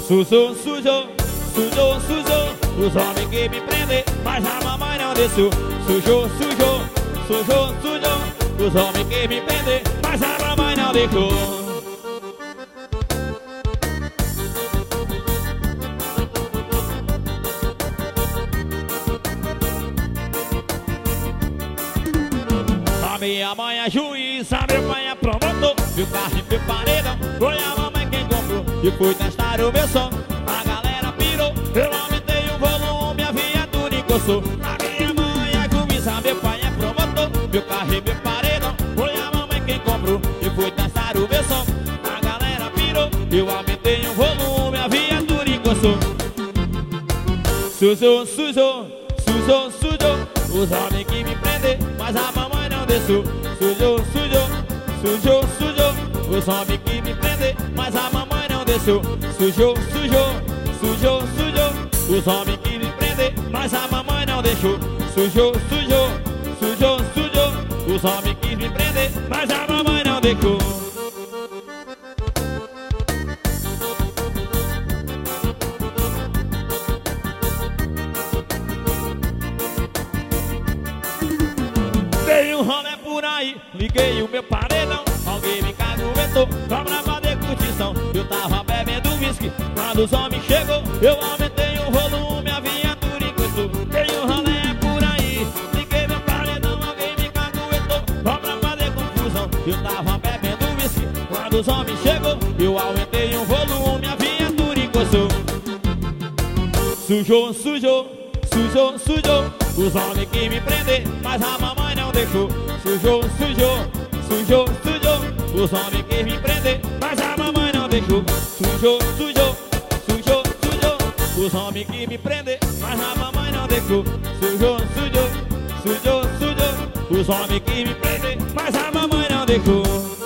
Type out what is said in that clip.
Sujou, sujou, sujou, sujou. Os homens que me prendem, mas a mamãe não deixou. Sujou, sujou, sujou, sujou. Os homens que me prendem, mas a mamãe não deixou. A minha mãe é juíza, meu pai é promotor. Meu carro e meu paredão, foi a mamãe quem comprou. E fui testar o meu som, a galera pirou. Eu aumentei o volume, a viatura encostou. A minha mãe é juíza, meu pai é promotor. Meu carro e meu paredão, foi a mamãe quem comprou. E fui testar o meu som, a galera pirou. Eu aumentei o volume, a viatura encostou. Sujou, sujou, sujou, sujou. Os homens que me prendem, mas a mamãe não deixou. Sujou, sujou, sujou, sujou. Os homens que me prendem, mas a mamãe não deixou. Sujou, sujou, sujou, sujou. Os homens que me prendem, mas a mamãe não deixou. Sujou, sujou, sujou, sujou. Os homens que me prendem, mas a mamãe não deixou. Dei um rolê por aí, liguei o meu paredão. Alguém me caguetou, só pra fazer curtição. Eu tava bebendo whisky, quando os homens chegou, eu aumentei o volume, a viatura encostou. Dei um rolê por aí, liguei meu paredão. Alguém me caguetou, só pra fazer confusão. Eu tava bebendo whisky, quando os homens chegou, eu aumentei o volume, a viatura encostou. Sujou, sujou, sujou, sujou. Os homens que me prendem, mas a mamãe não deixou. Sujou, sujou, sujou, sujou. Os homens que me prendem, mas a mamãe não deixou. Sujou, sujou, sujou, sujou. Os homens que me prendem, mas a mamãe não deixou. Sujou, sujou, sujou, sujou. Os homens que me prendem, mas a mamãe não deixou.